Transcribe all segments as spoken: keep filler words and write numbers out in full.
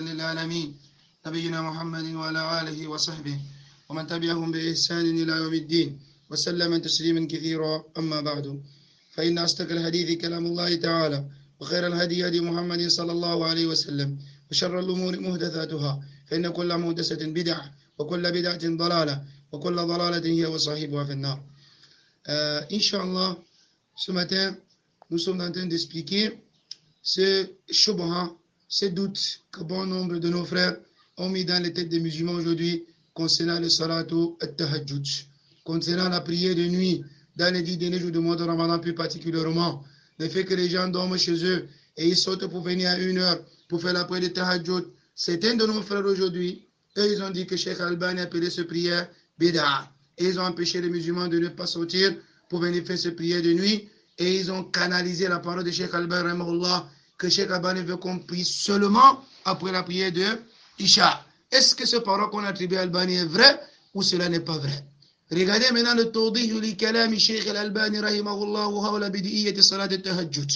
للعالمين نبينا محمد وعلى آله وصحبه ومن تبعهم بإحسان إلى يوم الدين وسلم تسليما كثيرا. أما بعد، فإن أصدق الحديث كلام الله تعالى، وخير الهدي هدي محمد صلى الله عليه وسلم، وشر الأمور محدثاتها، فإن كل محدثة بدعة وكل بدعة ضلالة وكل ضلالة هي وصاحبها في النار. Euh, Inch'Allah, ce matin, nous sommes en train d'expliquer ce shubha, ces doutes que bon nombre de nos frères ont mis dans les têtes des musulmans aujourd'hui concernant le salatu at-tahajjud, concernant la prière de nuit dans les dix derniers jours du mois de Ramadan, plus particulièrement. Le fait que les gens dorment chez eux et ils sortent pour venir à une heure pour faire la prière de tahajjud. Certains de nos frères aujourd'hui, eux, ils ont dit que Cheikh Albani appelait ce prière bid'a. Et ils ont empêché les musulmans de ne pas sortir pour venir faire cette prière de nuit. Et ils ont canalisé la parole de Cheikh Albani, rahimahullah, que Cheikh Albani veut qu'on prie seulement après la prière de Isha. Est-ce que ce parole qu'on attribue à Albani est vrai ou cela n'est pas vrai? Regardez maintenant le tawdih li kalami Cheikh Albani, rahimahullah, wa hawla bidiyyati salat al-tahajjud.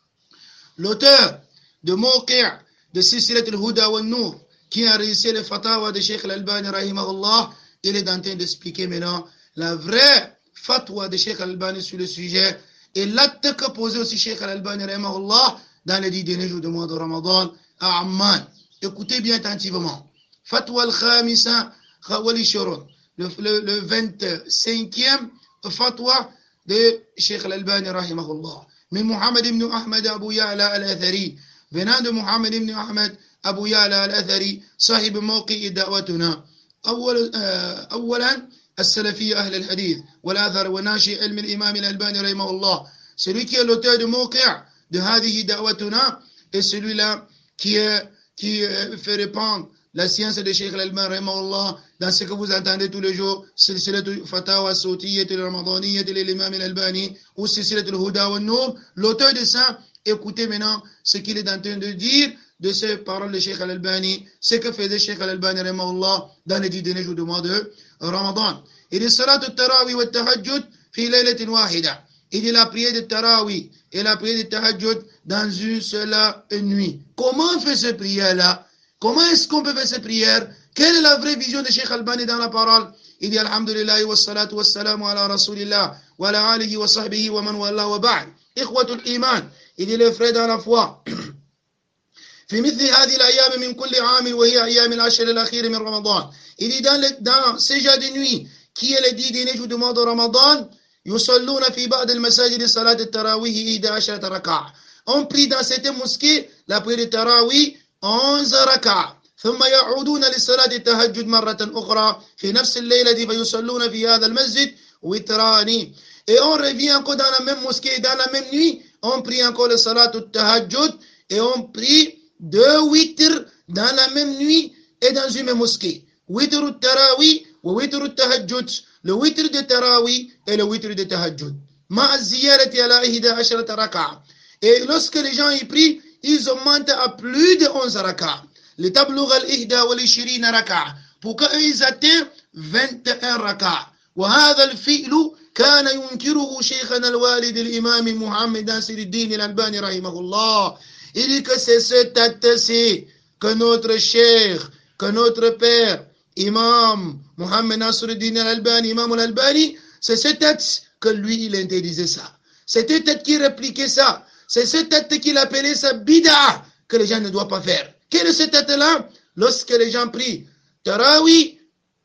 L'auteur de Mawqi' de Silsilat al-Huda wa al-Nur, qui a réussi le fatawa de Cheikh Albani, rahimahullah, il est en train d'expliquer maintenant la vraie fatwa de Cheikh Albani sur le sujet et l'acte que posait aussi Cheikh Albani, rahimahullah, dans les dix derniers jours du mois de Ramadan à Amman. Écoutez bien attentivement. Fatwa al-Khamisa Khawali Shurun, le, le, le vingt-cinquième fatwa de Cheikh Albani, rahimahullah. Mais Muhammad ibn Ahmad Abu Ya'la al-Athari, venant de Muhammad ibn Ahmad Abu Ya'la al-Athari, sahib mawqi'i da'watuna. أول أولا السلفية أهل الحديث والأثر وناشئ علم الإمام الألباني رحمه الله. Celui qui est l'auteur de Mawqi' de هذه دعوتنا est celui-là qui, qui fait répandre la science de Cheikh Al-Albani رحمه الله dans ce que vous entendez tous les jours, سلسلة فتاوى الصوتية الرمضانية للإمام الألباني ou سلسلة الهدى والنور. L'auteur de ça, écoutez maintenant ce qu'il est en train de dire de ces paroles de Cheikh Al-Albani, ce que faisait Cheikh Al-Albani rahimahullah dans les dix derniers jours du mois de Ramadan. Il dit salat al-tarawih wa al-tahajjud fi laylatin wahida. Il dit la prière de tarawih et la prière de tahajjud dans une seule nuit. Comment on fait cette prière-là? Comment est-ce qu'on peut faire cette prière? Quelle est la vraie vision de Cheikh Al-Albani dans la parole? Il dit alhamdulillah wa salatu wa salamu ala rasulillah wa ala alihi wa sahbihi wa man wala wa ba'd. Ikhwatul iman. Il dit les frères dans la foi. في مثل هذه الأيام من كل عام وهي أيام العشر الأخير من رمضان. Il dit dans, le, dans ces jours de nuit qui est le dix derniers jours du mois de Ramadan, يصلون في بعض المساجد صلاة التراويح إحدى عشرة ركعة. On prie dans cette mosquée la prière de tarawih onze ركعة. ثم يعودون لصلاة التهجد مرة أخرى في نفس الليلة فيصلون في هذا المسجد وتران. Et on revient encore dans la même mosquée, dans la même nuit, on prie encore le salat al-tahajjud et on prie deux witr dans la même nuit et dans une même mosquée. Witr al-tarawih ou witr al-tahajjud. Le witr de tarawih et le witr de tahajjud. Ma ziyarati ala ihda asharata raka'a. Et lorsque les gens y prient, ils augmentent à plus de onze raka'a. Les tablugh al-ihda wal ishirina raka'a. Pour qu'ils atteignent vingt et un raka'a. وهذا الفعل كان ينكره شيخنا الوالد الإمام محمد ناصر الدين الألباني رحمه الله. Il dit que c'est cet acte-ci que notre cheikh, que notre père, imam Mohamed Nasruddin al-Albani, imam al-Albani, c'est cet acte que lui, il interdisait ça. C'est cet acte qui répliquait ça. C'est cet acte qu'il appelait ça bid'a, que les gens ne doivent pas faire. Quel est cet acte-là? Lorsque les gens prient tarawih,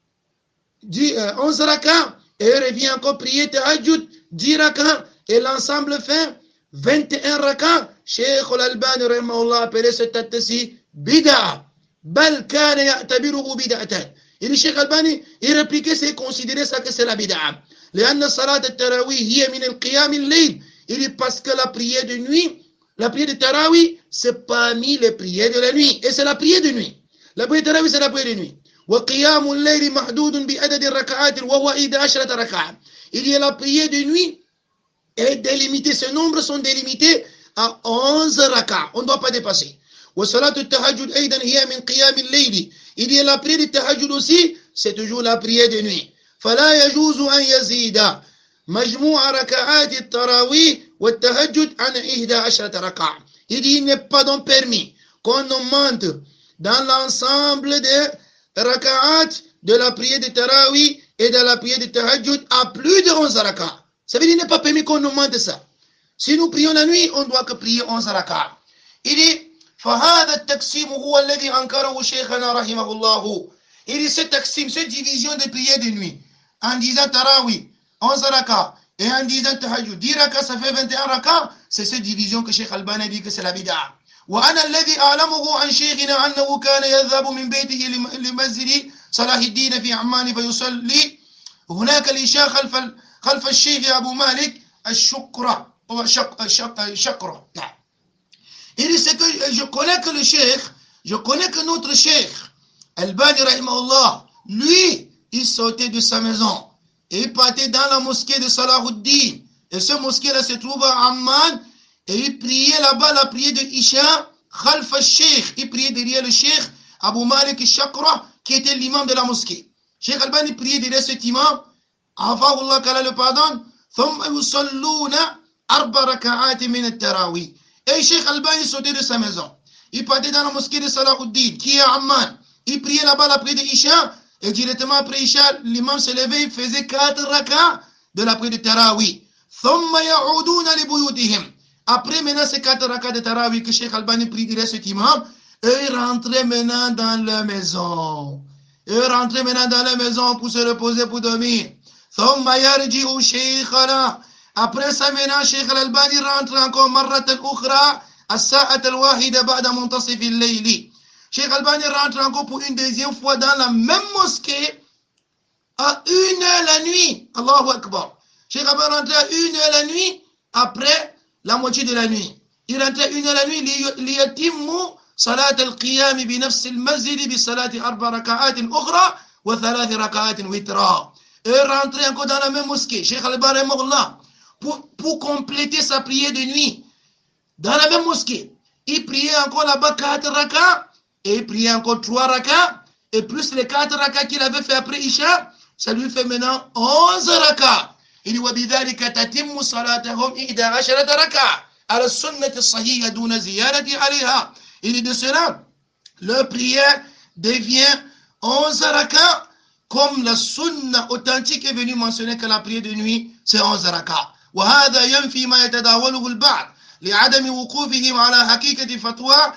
onze raka, et revient encore prier tahajjud, dix raka, et l'ensemble fait vingt et un raka. Cheikh Al-Albani rahimahullah appelait cet acte-ci bid'a. Bal kana ya'tabiruhu bid'atan. Et le Cheikh Al-Albani, il répliquait, c'est considérer ça que c'est la bid'a. لأن صلاة التراويح هي من القيام الليل. Il dit parce que la prière de nuit, la prière de tarawih, c'est parmi les prières de la nuit. Et c'est la prière de nuit. La prière de tarawih, c'est la prière de nuit. وقيام الليل محدود بعدد الركعات وهو إحدى عشرة ركعة. Il y a la prière de nuit est délimitée. Ces nombres sont délimités à onze raka. On ne doit pas dépasser. وصلاة التهجد أيضا هي من قيام الليل. Il y a la prière de tahajjud aussi, c'est toujours la prière de nuit. فلا يجوز أن يزيد مجموع ركعات التراويح والتهجد عن إحدى عشرة ركعة. Il dit il n'est pas donc permis qu'on augmente dans l'ensemble des raka'at de la prière de Tarawih et de la prière de Tahajjud à plus de onze raka'at. Ça veut dire qu'il n'est pas permis qu'on augmente ça. Si nous prions la nuit, on doit que prier onze raka'at. Il dit فهذا التقسيم هو الذي أنكره شيخنا رحمه الله. Il dit ce taqsim, cette division de prière de nuit en disant Tarawih onze raka'at et en disant Tahajjud dix raka'at, ça fait vingt et un raka'at. C'est cette division que Cheikh Albani dit que c'est la bid'a. وأنا الذي أعلمه عن شيخنا أنه كان يذهب من بيته لمسجد صلاح الدين في عمان فيصلي هناك العشاء خلف خلف الشيخ أبو مالك الشقرة الشقرة. Il dit c'est que je connais que le cheikh, je connais que notre cheikh Albani rahimahullah, lui, il sortait de sa maison et il partait dans la mosquée de Salahuddin. Et ce mosquée-là se trouve à Amman. Et il priait là-bas la prière de Isha, Khalf al-Sheikh. Il priait derrière le Sheikh Abu Malik al-Shaqra, qui était l'imam de la mosquée. Sheikh Albani priait derrière cet imam. Afahullah qu'Allah le pardonne. ثم يصلون أربع ركعات من التراويح. Et Sheikh Albani sortait de sa maison. Il partait dans la mosquée de Salahuddin, qui est à Amman. Il priait là-bas la prière de Isha. Et directement après Isha, l'imam se levait, il faisait quatre rak'ats de la prière de Tarawih. ثم يعودون لبيوتهم. Après maintenant ces quatre rak'ats de Tarawih que Cheikh Albani prie derrière cet imam, eux ils rentraient maintenant dans leur maison. Eux rentraient maintenant dans leur maison pour se reposer, pour dormir. Après ça maintenant, Cheikh Albani rentre encore marratan ukhra as-sa'at al-wahida ba'da muntasif al-layli. Cheikh Albani rentre encore pour une deuxième fois dans la même mosquée à une heure la nuit. Allahu Akbar. Cheikh Albani rentre à une heure la nuit après la moitié de la nuit. Il rentrait une heure la nuit, ليتم صلاة القيام بنفس المسجد بصلاة أربع ركعات أخرى وثلاث ركعات وترا. Il rentrait encore dans la même mosquée, Cheikh Albani rahimahullah, pour, pour compléter sa prière de nuit. Dans la même mosquée, il priait encore là-bas quatre rakats, et il priait encore trois rakats, et plus les quatre rakats qu'il avait fait après Isha, ça lui fait maintenant onze rakats. Il dit وبذلك تتم صلاتهم إحدى عشرة ركعة على السنة الصحيحة دون زيادة عليها. Il dit de cela, leur prière devient onze rakats, comme la sunna authentique est venue mentionner que la prière de nuit c'est onze rakats. وهذا ينفي ما يتداوله البعض لعدم وقوفهم على حقيقة فتوى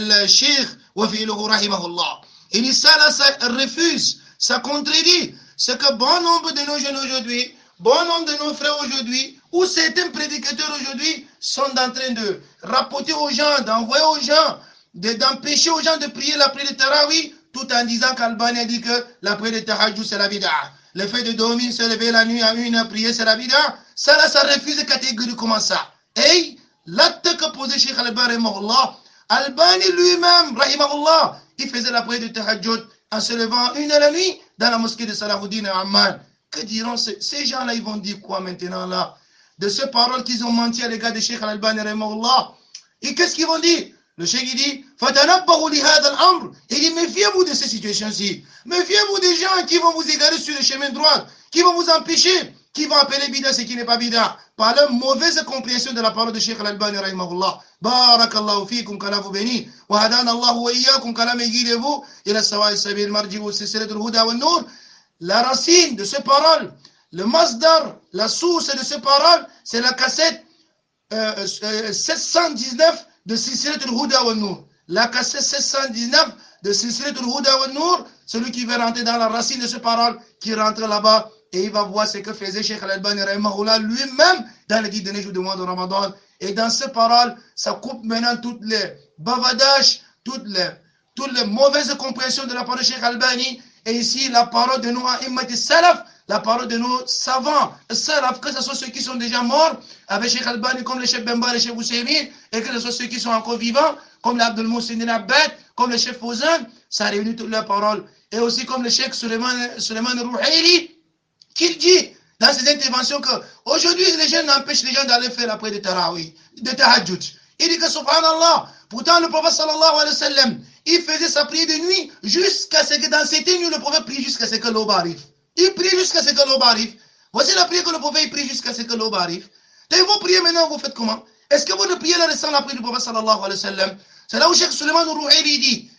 الشيخ وفعله رحمه الله. Il dit ça là, ça refuse, ça contredit ce que bon nombre de nos jeunes aujourd'hui, bon nombre de nos frères aujourd'hui, ou certains prédicateurs aujourd'hui sont en train de rapporter aux gens, d'envoyer aux gens, de, d'empêcher aux gens de prier la prière de Tarawih, tout en disant qu'Albani a dit que la prière de Tahajjud c'est la bid'a. Le fait de dormir, se lever la nuit à une heure, prier c'est la bid'a. Ça là, ça refuse catégoriquement ça. Et l'acte que posait Cheikh Albani rahimahullah, Albani lui-même, rahimahullah, il faisait la prière de Tahajjud en se levant une heure la nuit dans la mosquée de Salahuddin à Amman. Que diront ces, ces gens-là, ils vont dire quoi maintenant là? De ces paroles qu'ils ont menti à l'égard de Cheikh Al-Albani rahimahullah. Et qu'est-ce qu'ils vont dire? Le Cheikh il dit, Fatanabbahu li hadha al-amr. Il dit, méfiez-vous de ces situations-ci. Méfiez-vous des gens qui vont vous égarer sur le chemin droit, qui vont vous empêcher, qui vont appeler bida ce qui n'est pas bida, par leur mauvaise compréhension de la parole de Cheikh Al-Albani rahimahullah. Barakallahu fikum, qu'Allah vous bénisse. Wa hadana Allah wa iyyakum, qu'Allah me guide vous. Ila sawa'i sabil marji'u silsilatul huda wan nur. La racine de ces paroles, le masdar, la source de ces paroles, c'est la cassette euh, euh, sept cent dix-neuf de Silsilatul Huda wa Nur. La cassette sept cent dix-neuf de Silsilatul Huda wa Nur, celui qui veut rentrer dans la racine de ces paroles, qui rentre là-bas et il va voir ce que faisait Cheikh Al-Albani rahimahullah lui-même dans les dix derniers jours du mois de Ramadan. Et dans ces paroles, ça coupe maintenant toutes les bavadages, toutes les, toutes les mauvaises compréhensions de la parole de Cheikh Al-Albani. Et ici, la parole de nos a'immat salaf, la parole de nos savants salaf, que ce soit ceux qui sont déjà morts, avec Cheikh Albani, comme le Cheikh Bemba, le Cheikh Ousseini, et que ce soit ceux qui sont encore vivants, comme l'Abdul Mohsin Abbad, comme le Cheikh Fawzan, ça réunit toutes leurs paroles. Et aussi comme le Cheikh Suleiman Rouhaili, qui dit dans ses interventions que aujourd'hui les gens n'empêchent les gens d'aller faire la prière de Tarawih, de Tahajjud. Il dit que subhanallah, pourtant le prophète sallallahu alayhi wa sallam, il faisait sa prière de nuit jusqu'à ce que dans cette nuit, le prophète prie jusqu'à ce que l'aube arrive. Il prie jusqu'à ce que l'aube arrive. Voici la prière que le prophète prie jusqu'à ce que l'aube arrive. Et vous priez maintenant, vous faites comment? Est-ce que vous ne priez là sans la prière du prophète sallallahu alayhi wa sallam? C'est là où Cheikh Suleiman Rouhaili dit,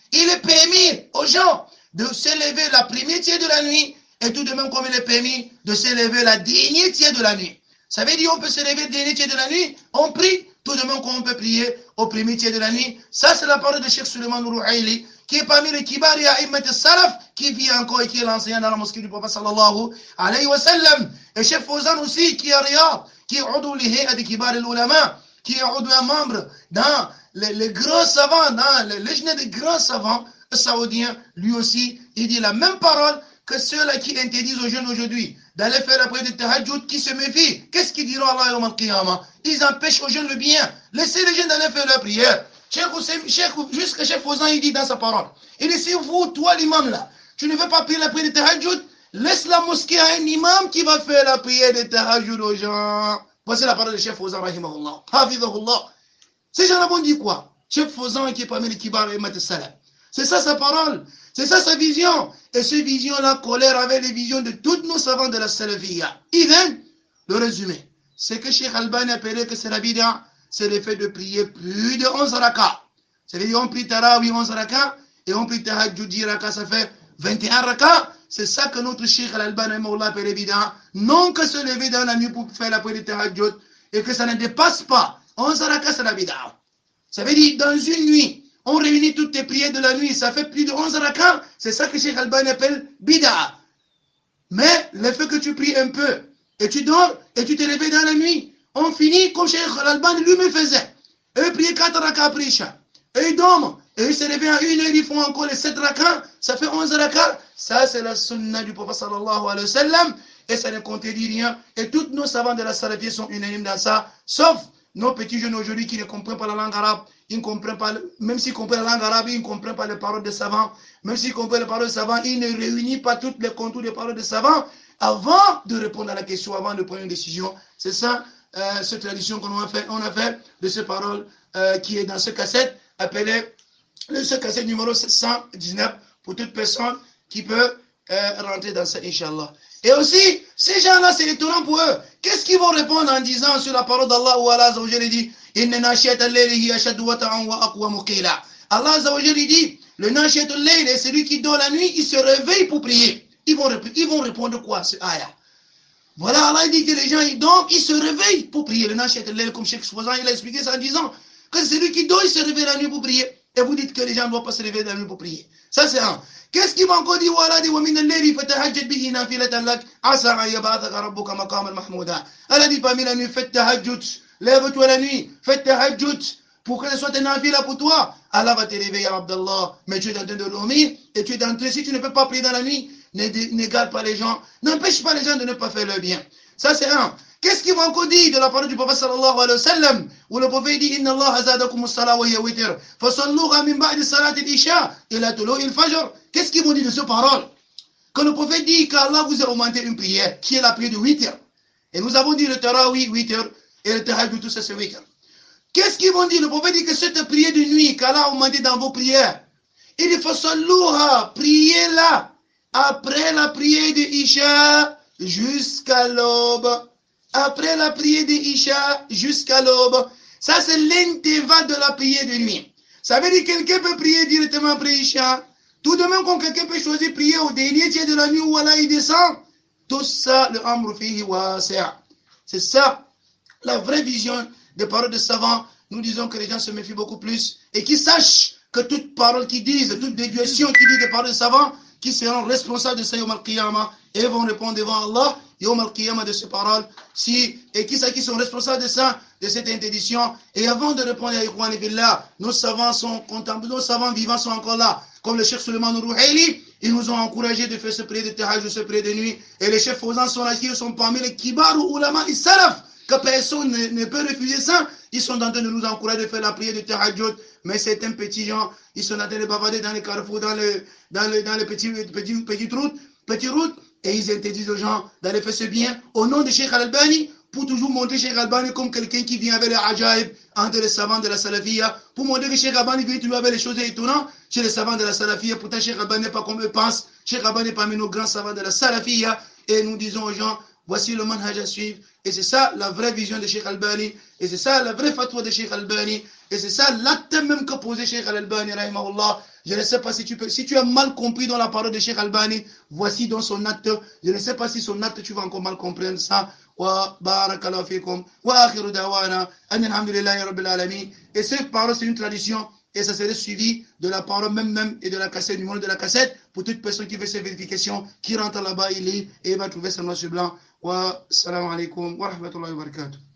Il est permis aux gens de se lever la première tiers de la nuit, et tout de même comme il est permis de se lever la dernière tiers de la nuit. Ça veut dire qu'on peut se lever le dernier tiers de la nuit, on prie, tout de même qu'on peut prier au premier tiers de la nuit. Ça, c'est la parole de Cheikh Suleiman Rouhaili, qui est parmi les kibari à Immet Salaf, qui vit encore et qui est l'enseignant dans la mosquée du prophète sallallahu alayhi wa sallam. Et Cheikh Fawzan aussi, qui est Riyad, qui est Oudou Lihéa de Kibar al-Ulama, qui est Oudou un membre dans les, les grands savants, dans les légions des grands savants saoudiens, lui aussi, il dit la même parole que ceux-là qui interdisent aux jeunes aujourd'hui d'aller faire la prière de tahajjud, qui se méfient. Qu'est-ce qu'ils diront Allah yawm al-qiyamah? Ils empêchent aux jeunes le bien. Laissez les jeunes d'aller faire leur prière. Jusqu'à Cheikh Fawzan, il dit dans sa parole, il dit, si vous, toi l'imam là, tu ne veux pas prier la prière de tahajjud, laisse la mosquée à un imam qui va faire la prière de tahajjud aux gens. Voici la parole de Cheikh Fawzan, rahimahullah, hafidhahullah. Ces gens-là vont dire quoi? Cheikh Fawzan qui est parmi les kibar et mat salam. C'est ça sa parole, c'est ça sa vision. Et cette vision-là colère avec les visions de tous nos savants de la salafiyya. Even, le résumé, c'est que Cheikh Albani appelait que c'est la bid'a, c'est le fait de prier plus de onze rakas. Ça veut dire on prie Tarawih onze rakas, et on prie Tahajjud dix rakas, ça fait vingt et un rakas. C'est ça que notre Cheikh Albani appelait bid'a. Non que se lever dans la nuit pour faire la prière de Tahajjud, et que ça ne dépasse pas onze rakas, c'est la bid'a. Ça veut dire dans une nuit, on réunit toutes tes prières de la nuit, ça fait plus de onze rakas. C'est ça que Cheikh Albani appelle bid'a. Mais le fait que tu pries un peu, et tu dors, et tu te réveilles dans la nuit, on finit comme Cheikh Albani lui-même faisait. Eux priaient quatre rakas après Isha. Eux ils dorment, et ils se réveillent à une heure, ils font encore les sept rakas, ça fait onze rakas. Ça c'est la sunna du prophète sallallahu alayhi wa sallam, et ça ne contredit rien. Et tous nos savants de la salafie sont unanimes dans ça, sauf nos petits jeunes aujourd'hui qui ne comprennent pas la langue arabe. Ils ne comprennent pas, même s'ils comprennent la langue arabe, ils ne comprennent pas les paroles des savants. Même s'ils comprennent les paroles des savants, ils ne réunissent pas toutes les contours des paroles des savants avant de répondre à la question, avant de prendre une décision. C'est ça, euh, cette tradition qu'on a fait, on a fait de ces paroles euh, qui est dans ce cassette, appelé le ce cassette numéro sept cent dix-neuf, pour toute personne qui peut euh, rentrer dans ça, Inch'Allah. Et aussi, ces gens-là, c'est étonnant pour eux. Qu'est-ce qu'ils vont répondre en disant sur la parole d'Allah où Allah Azza wa Jalla dit Inna nashiata al-layli hiya ashaddu wata'an wa aqwamu qila. Allah Azza wa Jalla dit le nashiata al-layl est celui qui dort la nuit, il se réveille pour prier. Ils vont, ils vont répondre quoi, ce ayah? Voilà, Allah dit que les gens, ils dorment, ils se réveillent pour prier. Le nashiata al-layl, comme Cheikh Fawzan, il a expliqué ça en disant que c'est celui qui dort, il se réveille la nuit pour prier. Et vous dites que les gens ne doivent pas se réveiller la nuit pour prier. Ça, c'est un. Qu'est-ce qu'il va encore dire? Voilà, dit wa min al-layli fatahajjad bihi nafilatan lak asa an yab'athaka rabbuka maqaman mahmouda. Allah dit parmi la nuit, faites tahajjud. Lève-toi la nuit, faites tahajjud pour que ce soit un nafila pour toi. Allah va te réveiller, Abdallah. Mais tu es en train de dormir et tu es en train, si tu ne peux pas prier dans la nuit, n'égale pas les gens, n'empêche pas les gens de ne pas faire leur bien. Ça, c'est un. Qu'est-ce qu'ils vont encore dire de la parole du prophète sallallahu alayhi wa sallam, où le prophète dit Inna Allah zadakum as-salat wa hiya witr fasalluha min ba'di salati al-isha ila tulu'i al-fajr. Qu'est-ce qu'ils vont dire de cette parole? Que le prophète dit qu'Allah vous a augmenté une prière qui est la prière de huit heures. Et nous avons dit le tarawih huit heures et le tahajjud tout ça c'est huit heures. Qu'est-ce qu'ils vont dire? Le prophète dit que cette prière de nuit qu'Allah a augmenté dans vos prières, il dit fasalluha, priez-la après la prière de Isha jusqu'à l'aube. Après la prière de Isha jusqu'à l'aube. Ça, c'est l'intervalle de la prière de nuit. Ça veut dire que quelqu'un peut prier directement après Isha. Tout de même, quand quelqu'un peut choisir prier au dernier tiers de la nuit où Allah il descend. Tout ça, le amru fihi wasi'a. C'est ça, la vraie vision des paroles des savants. Nous disons que les gens se méfient beaucoup plus et qu'ils sachent que toute parole qu'ils disent, toute déviation qu'ils disent des paroles des savants, qui seront responsables de ça yawm al-qiyamah et vont répondre devant Allah yawm al-qiyamah de ces paroles, si, et qui, qui sont responsables de ça, de cette interdiction. Et avant de répondre à Ikhwan Billah, nos savants sont contemplés, nos savants vivants sont encore là, comme le Cheikh Suleiman Rouhaili, ils nous ont encouragé de faire ce prière de tahajjud, ce prière de nuit, et les chefs Fawzan sont là, qui sont parmi les kibar ou ulama et salaf, que personne ne, ne peut refuser ça. Ils sont en train de nous encourager de faire la prière de tahajjud, mais certains petits gens, ils sont en train de bavarder dans les carrefours, dans, le, dans, le, dans les petits, petits, petites routes, petites routes, et ils interdisent aux gens d'aller faire ce bien au nom de Cheikh Al-Albani, pour toujours montrer Cheikh Al-Albani comme quelqu'un qui vient avec les ajaib entre les savants de la salafiyya, pour montrer que Cheikh Al-Albani vient toujours avec les choses étonnantes chez les savants de la salafiyya. Pourtant Cheikh Al-Albani n'est pas comme eux pensent. Cheikh Al-Albani est parmi nos grands savants de la salafiyya, et nous disons aux gens, voici le manhaj à suivre. Et c'est ça la vraie vision de Cheikh Albani. Et c'est ça la vraie fatwa de Cheikh Albani. Et c'est ça l'acte même qu'a posé Cheikh Albani, rahimahullah. Je ne sais pas si tu peux, si tu as mal compris dans la parole de Cheikh Albani, voici dans son acte. Je ne sais pas si son acte tu vas encore mal comprendre ça. Wa barakallahu fikum. Wa akhiru dawana. Alhamdulillahi rabbil alamin. Et cette parole, c'est une tradition. Et ça serait suivi de la parole même, même et de la cassette, du numéro de la cassette, pour toute personne qui fait ses vérifications, qui rentre là-bas, il lit et il va trouver son noir sur blanc. Wa salam alaikum wa rahmatullahi wa barakatuh.